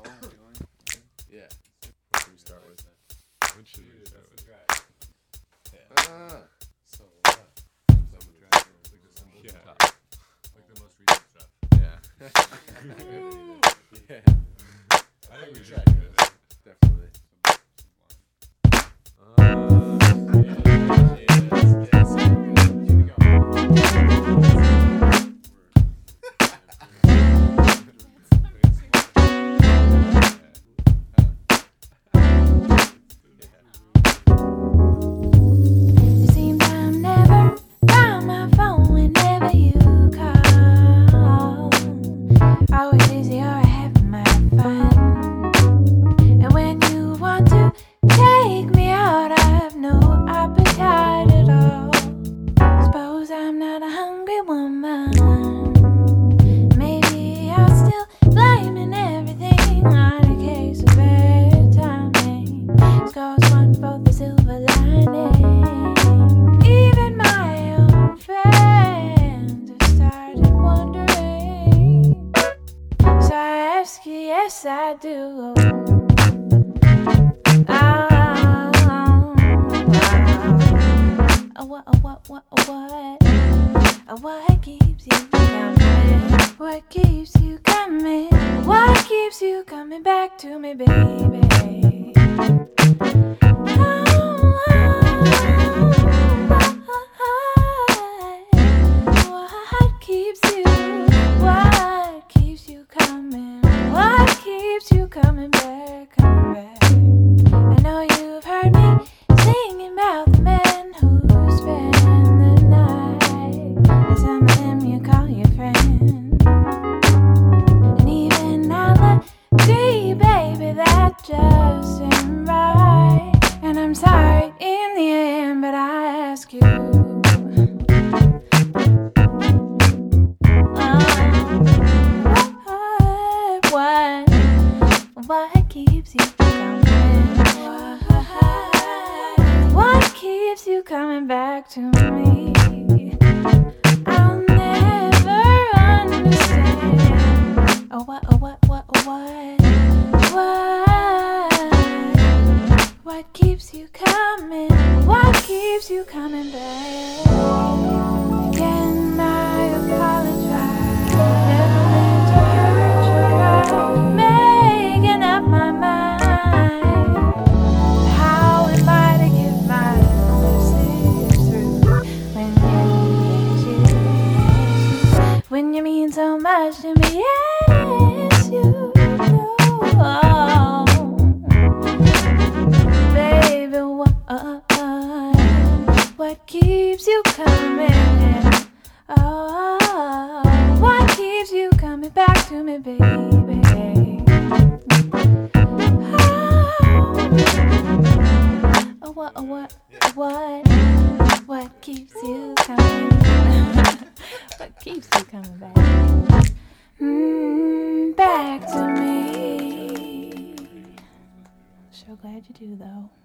Yeah. What should we start with? What should we start with? So, Yeah. Like the most recent stuff. yeah. Yeah. I think we should Track do it. this. Definitely. It seems I'm never on my phone whenever you call. Always busy or having my fun. And when you want to take me out, I have no appetite at all. Suppose I'm not a hungry woman. Maybe I'm still blaming everything on a case of bad timing. Scores one for the silver lining. Even my own friends have started wondering. So I ask you, yes I do. What keeps you coming? What keeps you coming? What keeps you coming back to me, baby? What keeps you coming? What keeps you coming back, coming back? I know you've heard me singing about the men who spend the night, and some of them you call your friend. And even I'll agree, baby, that just ain't right. And I'm sorry in the end, but I ask you, what keeps you coming? What keeps you coming back to me? I'll never understand. What keeps you coming? What keeps you coming back? Again, I apologize. Never meant to hurt you. I'm making up my mind. How am I to get my message through when you mean so much to me? Yes, you do. Oh, baby, what keeps you coming? Oh, what keeps you coming back to me, baby? Oh, what keeps you coming? What keeps you coming back? Back to me. So glad you do, though.